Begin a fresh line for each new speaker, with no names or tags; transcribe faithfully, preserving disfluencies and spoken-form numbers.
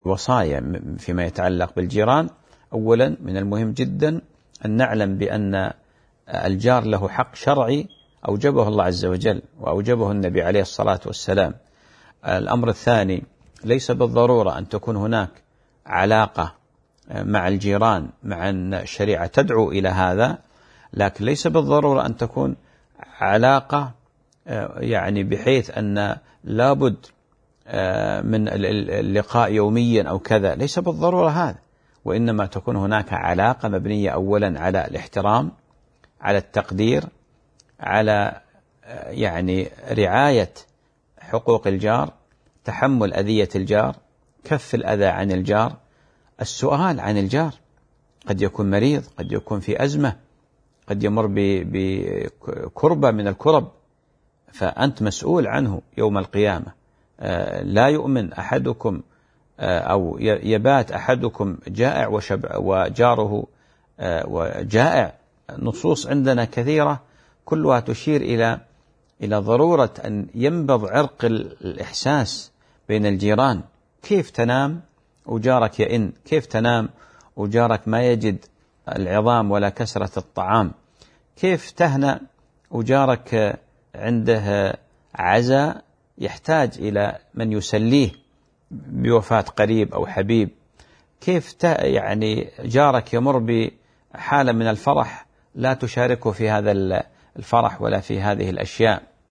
وصايا فيما يتعلق بالجيران. أولا، من المهم جدا أن نعلم بأن الجار له حق شرعي أوجبه الله عز وجل وأوجبه النبي عليه الصلاة والسلام. الأمر الثاني، ليس بالضرورة أن تكون هناك علاقة مع الجيران مع أن الشريعة تدعو إلى هذا، لكن ليس بالضرورة أن تكون علاقة يعني بحيث أن لابد من اللقاء يوميا أو كذا، ليس بالضرورة هذا، وإنما تكون هناك علاقة مبنية أولا على الاحترام، على التقدير، على يعني رعاية حقوق الجار، تحمل أذية الجار، كف الأذى عن الجار، السؤال عن الجار، قد يكون مريض، قد يكون في أزمة، قد يمر بكربة من الكرب، فأنت مسؤول عنه يوم القيامة. لا يؤمن أحدكم أو يبات أحدكم جائع وجاره وجائع. نصوص عندنا كثيرة كلها تشير إلى إلى ضرورة أن ينبض عرق الإحساس بين الجيران. كيف تنام وجارك يئن؟ كيف تنام وجارك ما يجد العظام ولا كسرة الطعام؟ كيف تهنأ وجارك عنده عزاء يحتاج إلى من يسليه بوفاة قريب أو حبيب؟ كيف يعني جارك يمر بحالة من الفرح لا تشاركه في هذا الفرح ولا في هذه الأشياء؟